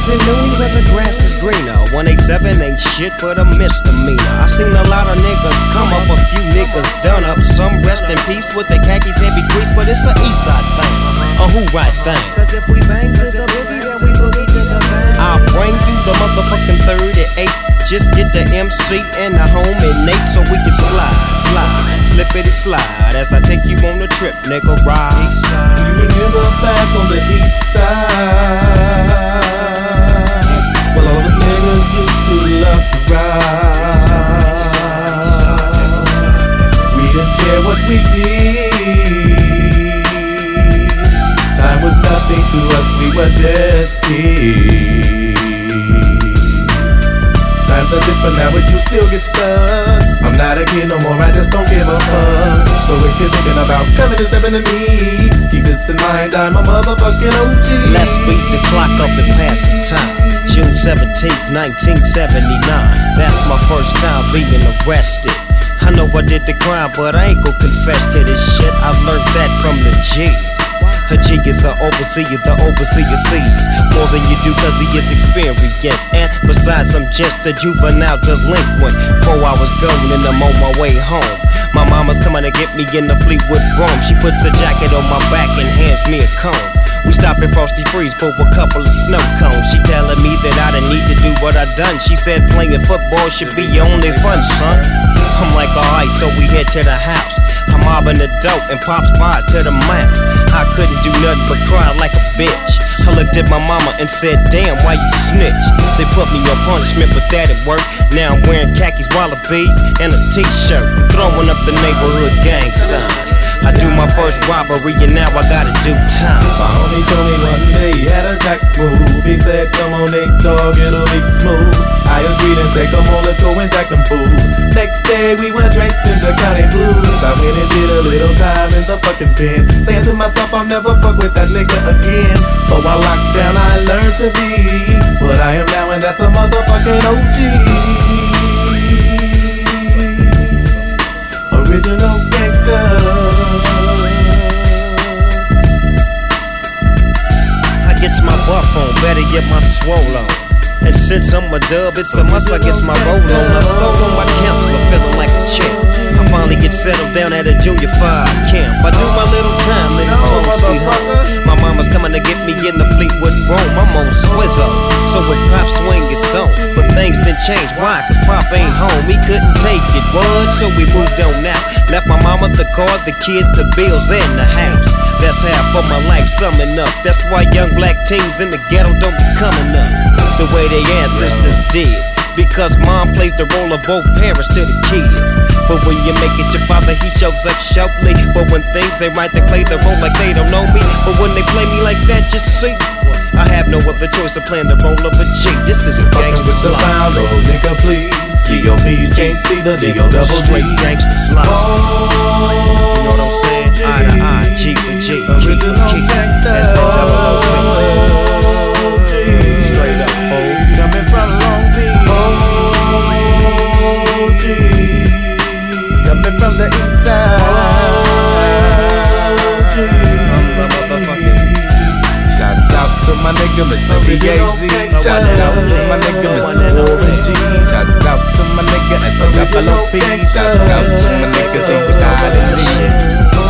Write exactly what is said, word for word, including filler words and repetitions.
is in Nooney where the grass is greener. one eighty-seven ain't shit but a misdemeanor. I seen a lot of niggas come up, a few niggas done up. Some rest in peace with their khakis heavy grease, but it's a east side thing, a who right thing. Cause if we bang to the boogie, then we boogie to the bang. I'll bring you the motherfucking thirty-eight. Just get the M C and the homie Nate so we can slide, slide, slippity slide as I take you on a trip, nigga, ride. You remember back on the east side? Well, all the niggas used to love to ride. We didn't care what we did. Time was nothing to us, we were just kids. Times are different now, but you still get stuck. I'm not a kid no more, I just don't give a fuck. So if you're thinking about coming and stepping to me, keep this in mind, I'm a motherfucking O G. Let's beat the clock up and pass the time. June seventeenth, nineteen seventy-nine. That's my first time being arrested. I know I did the crime, but I ain't gon' confess to this shit. I learned that from the G. A G is an overseer, the overseer sees more than you do cause he is experienced. And besides, I'm just a juvenile delinquent. Four hours gone and I'm on my way home. My mama's coming to get me in the Fleetwood Brougham. She puts a jacket on my back and hands me a comb. We stop at Frosty Freeze for a couple of snow cones. She telling me that I didn't need to do what I done. She said playing football should be your only fun, son. I'm like, alright, so we head to the house. I'm mobbing the dope and Pop's by to the mouth. I couldn't do nothing but cry like a bitch. I looked at my mama and said, damn, why you snitch? They put me on punishment, but that it worked. Now I'm wearing khakis, wallabies, and a t-shirt. I'm throwing up the neighborhood gang signs. I do my first robbery and now I gotta do time. My homie told me one day he had a jack move. He said, come on, Nate, dog, it'll be smooth. I agreed and said, come on, let's go and jack them fools. Next day we were draped in the county blues. I went and did a little time in the fucking pen, saying to myself, I'll never fuck with that nigga again. But while locked down I learned to be what I am now, and that's a motherfucking O G. Original gangster. I gets my buff on, better get my swole on. And since I'm a dub, it's a must I gets my roll on. I stole on my counselor, feeling like a champ. I finally get settled down at a junior five camp. I do my little time in this home sweet home. My mama's coming to get me in the Fleetwood Brougham. I'm on Swizzo, so when Pop swing is on. But things didn't change, why? Cause Pop ain't home, he couldn't take it, what? So we moved on out. Left my mama the car, the kids, the bills, and the house. That's half of my life summing up. That's why young black teens in the ghetto don't be coming up the way their ancestors did. Because mom plays the role of both parents to the kids. But when you make it your father, he shows up shortly. But when things ain't right, they play the role like they don't know me. But when they play me like that, just see, I have no other choice of playing the role of a G. This is a gangster's life. Fucking with the pound, oh nigga please. C O Ps can't see the D O double G. Straight gangster's life. You know what I'm saying? Eye to eye, G for G, G for G. S A double O P. Straight up, fool. Coming from Long Beach. O G. Coming from the east side. O G. Shouts out to my nigga Mister B A Z. Shouts out to my nigga Mister Warren G. Shouts out to my nigga S A double O P. Shouts out to my niggas who reside in the shit.